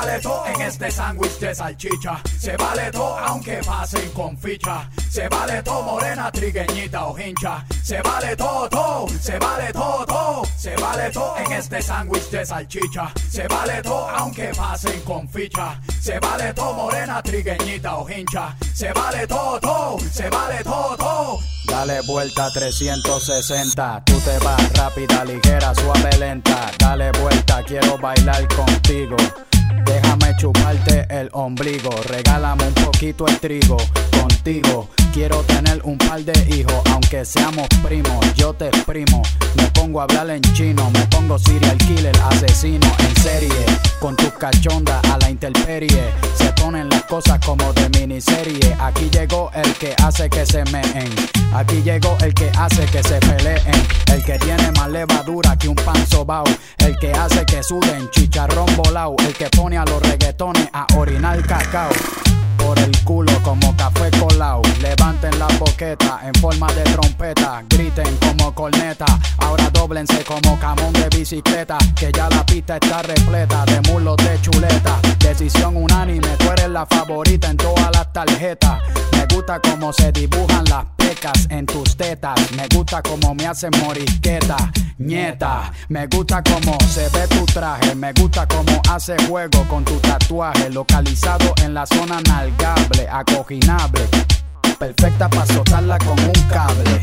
vale todo en este sándwich de salchicha. Se vale todo aunque pasen con ficha. Se vale todo morena, trigueñita o hincha. Se vale todo, todo. Se vale todo, todo. Se vale todo en este sándwich de salchicha. Se vale todo aunque pasen con ficha. Se vale todo morena, trigueñita o hincha. Se vale todo, todo. Se vale todo, todo. Dale vuelta 360. Tú te vas rápida, ligera, suave, lenta. Dale vuelta, quiero bailar contigo. Déjame chuparte el ombligo. Regálame un poquito el trigo. Contigo quiero tener un par de hijos. Aunque seamos primos, yo te exprimo. Me pongo a hablar en chino. Me pongo serial killer, asesino en serie. Con tus cachondas a la intemperie. Se ponen las cosas como de miniserie. Aquí llegó el que hace que se meen. Aquí llegó el que hace que se peleen. El que tiene más levadura que un pan sobao. El que hace que suden chicharrón volao. El que pone a los reggaetones a orinar cacao. Por el culo como café colao. Levanten la boqueta en forma de trompeta. Griten como corneta. Ahora dóblense como camón de bicicleta. Que ya la pista está repleta de mulos de chuleta. Decisión unánime, tú eres la favorita en todas las tarjetas. Me gusta como se dibujan las pecas en tus tetas. Me gusta como me hacen morisqueta, nieta. Me gusta como se ve tu traje. Me gusta como hace juego con tu tatuaje. Localizado en la zona nalgable, acoginable. Perfecta para soltarla con un cable.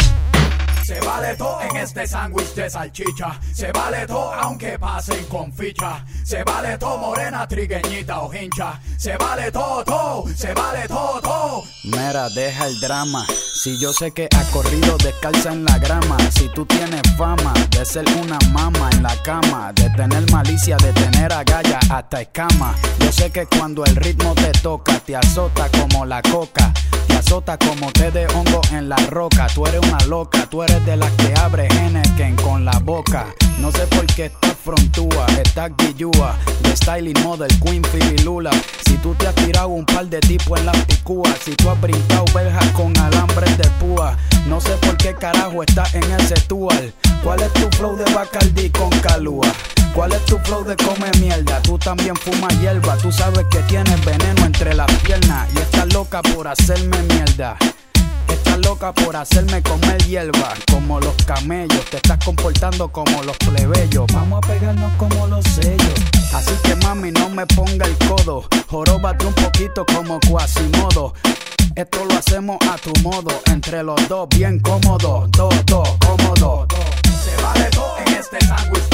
Se vale todo en este sándwich de salchicha. Se vale todo aunque pasen con ficha. Se vale todo morena, trigueñita o hincha. Se vale todo, todo. Se vale todo, todo. Mira, deja el drama. Si yo sé que has corrido descalza en la grama. Si tú tienes fama de ser una mama en la cama. De tener malicia, de tener agallas hasta escama. Yo sé que cuando el ritmo te toca, te azota como la coca. Te azota como té de hongo en la roca. Tú eres una loca, tú eres de las que abre Henneken con la boca. No sé por qué estás frontúa, estás guillúa. De styling model, Queen Firilula. Si tú te has tirado un par de tipos en las picúas. Si tú has brincado verjas con alambres de púa. No sé por qué carajo estás en ese tual. ¿Cuál es tu flow de Bacardi con Calúa? ¿Cuál es tu flow de come mierda? Tú también fumas hierba. Tú sabes que tienes veneno entre las piernas. Y estás loca por hacerme mierda. Estás loca por hacerme comer hierba. Como los camellos. Te estás comportando como los plebeyos. Vamos a pegarnos como los sellos. Así que mami no me ponga el codo. Joróbate un poquito como Quasimodo. Esto lo hacemos a tu modo. Entre los dos bien cómodo. Todo, cómodo. Se vale todo en este sándwich